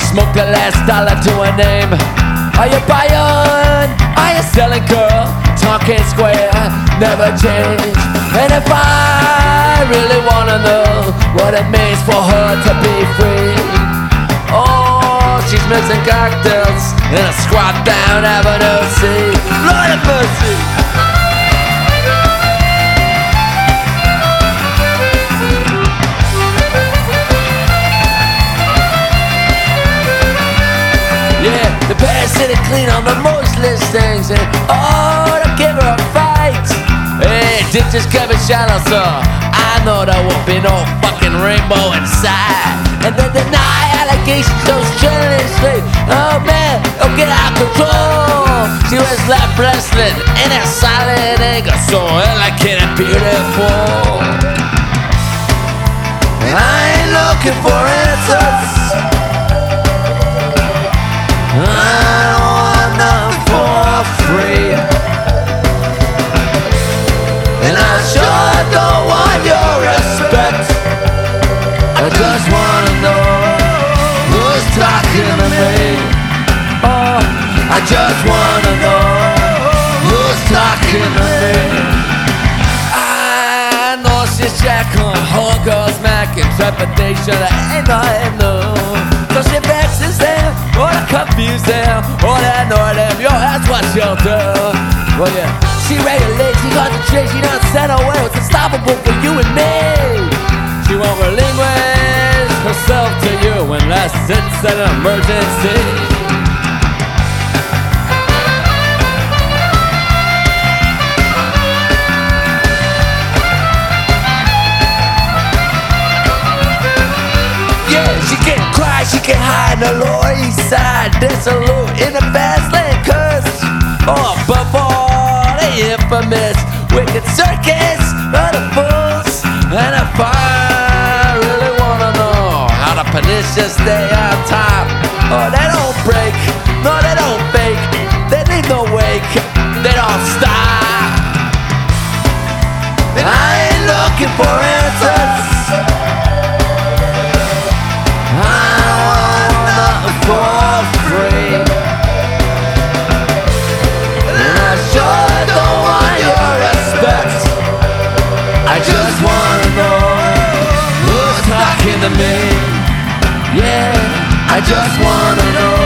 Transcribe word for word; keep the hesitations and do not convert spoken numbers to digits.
smoke the last dollar to a name. Are you buying? Are you selling, girl? Talking square, never change. And if I really wanna know what it means for her to be free, oh, she's mixing cocktails in a squat down Avenue C. Lord have mercy. Yeah, the past city clean on the most listings, and oh, to give her a fight. Hey, did just give a shallow, so I know there won't be no fucking rainbow inside. And they deny allegations so strenuously. Oh man, oh get out of control. She was left wrestling in a silent anger, so elegant and beautiful. And I ain't looking for answers. I don't want nothing for free, and I sure don't want your respect. I just wanna know who's talking to me. Oh, I just wanna know who's talking to me. I know she's checking whole girls macking trepidation. I ain't nothing new, so she vexes them, or to confuse them, or to annoy them. Yo, that's what she'll do. Well, yeah, she regulates, she concentrates, she don't set away. It's unstoppable for you and me. She won't relinquish herself to you unless it's an emergency. She can cry, she can hide in the Lower East Side, dissolute in the fast lane curse. Oh, before the infamous wicked circus of the fools. And if I really wanna know how the pernicious stay on top, oh, they don't break, no, they don't fake, they leave no wake, they don't stop. And I ain't looking for answers. For free, and I sure don't want your respect. I just wanna know who's talking to me. Yeah, I just wanna know